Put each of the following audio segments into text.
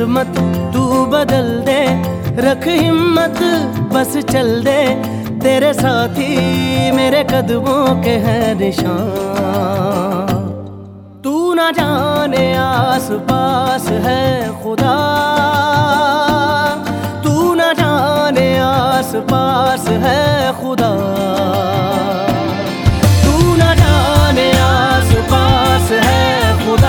किस्मत तू बदल दे, रख हिम्मत बस चल दे, तेरे साथी मेरे कदमों के हैं निशान। तू ना जाने आस पास है खुदा, तू ना जाने आस पास है खुदा, तू ना जाने आस पास है खुदा,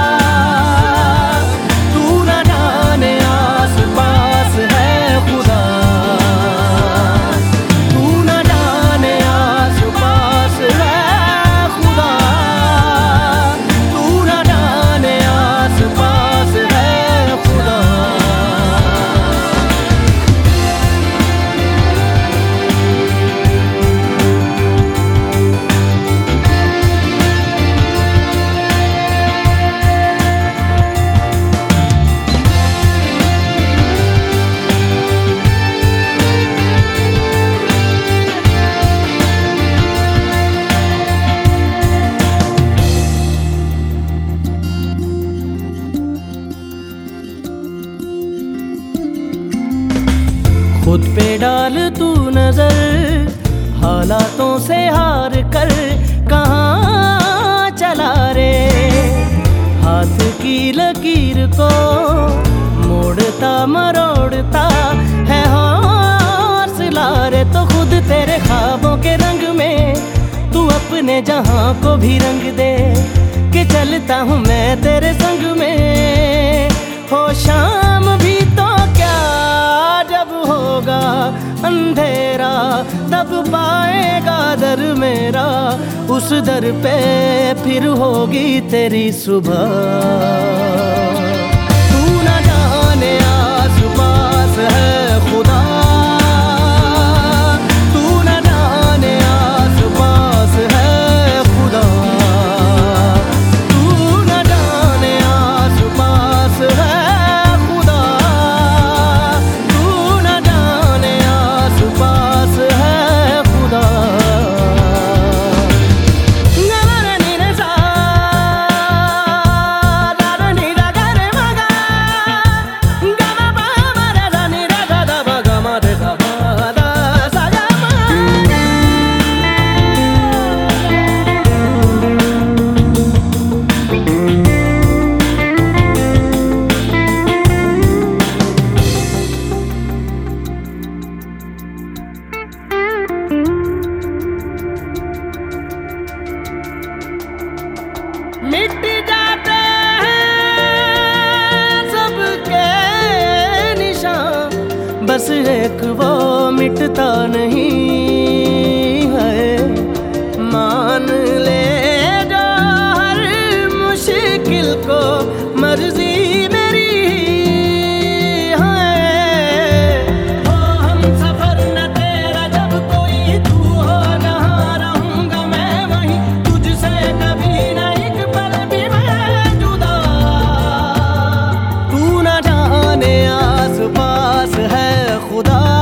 खुद पे डाल तू नजर, हालातों से हार कर कहाँ चला रे। हाथ की लकीर को मोड़ता मरोड़ता है हौसला रे, तो खुद तेरे ख्वाबों के रंग में तू अपने जहां को भी रंग दे, कि चलता हूँ मैं तेरे संग में। हो शाम भी तो क्या जब होगा अंधेरा, तब पाएगा दर मेरा, उस दर पे फिर होगी तेरी सुबह। तू ना जाने आस पास है खुदा, तू ना जाने आस पास है खुदा, तू ना जाने आस पास है खुदा, तू ना जाने आस पास है खुदा। मिट जाते हैं सबके निशान, बस एक वो मिटता नहीं है। मान ले जो हर मुश्किल को मर्जी मेरी है। हो हम सफर न तेरा जब कोई तू हो, जहाँ रहूंगा मैं वहीं, तुझसे कभी नहीं आस पास है खुदा।